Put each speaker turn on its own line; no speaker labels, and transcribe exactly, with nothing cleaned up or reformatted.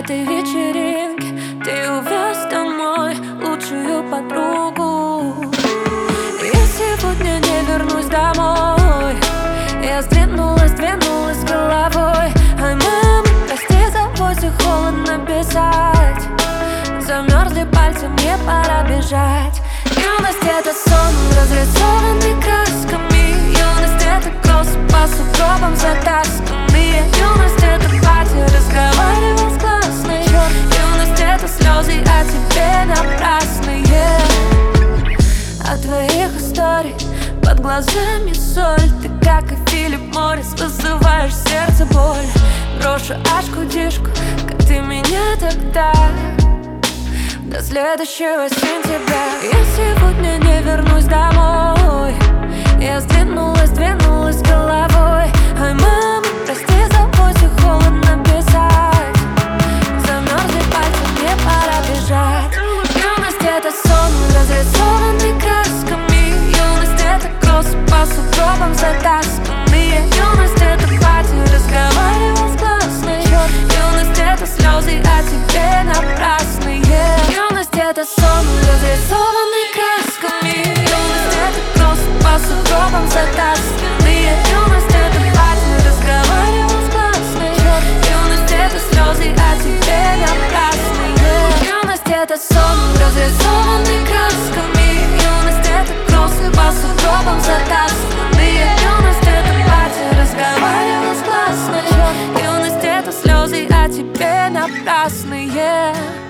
этой вечеринке ты увез домой лучшую подругу. Я сегодня не вернусь домой. Я сдвинулась, двинулась головой. Ай, мама, прости за воздух, холодно писать. Замерзли пальцы, мне пора бежать. Юность — это сон, разрисованный красками. Юность — это кросс по сугробам затасканные. Юность — это пати, разговаривал с классной. Юность — это слезы, а тебе напрасные. От твоих историй под глазами соль. Ты как и Филипп Моррис вызываешь в сердце боль. Брошу ашку-дишку, как ты меня тогда. До следующего сентября. Я сегодня не вернусь домой. Я сдвинулась, двинулась головой. Ай, мама, прости за воздух, холодно писать. Замерзли пальцы, мне пора бежать. Юность — это сон, разрисованный красками. Юность — это кросс по сугробам затасканные. Юность — это пати, разговаривал с классной. Юность — это слезы, а тебе напрасные. Юность — это сон, разрисованный красками. Юность — это кросс по сугробам затасканные. Юность — это пати, разговаривал с классной. Юность — это слезы, а тебе напрасные. Юность — это сон, разрисованный красками. Юность — это кросс по сугробам затасканные. Юность — это пати, разговаривал с классной. Юность — это слезы, а тебе напрасные.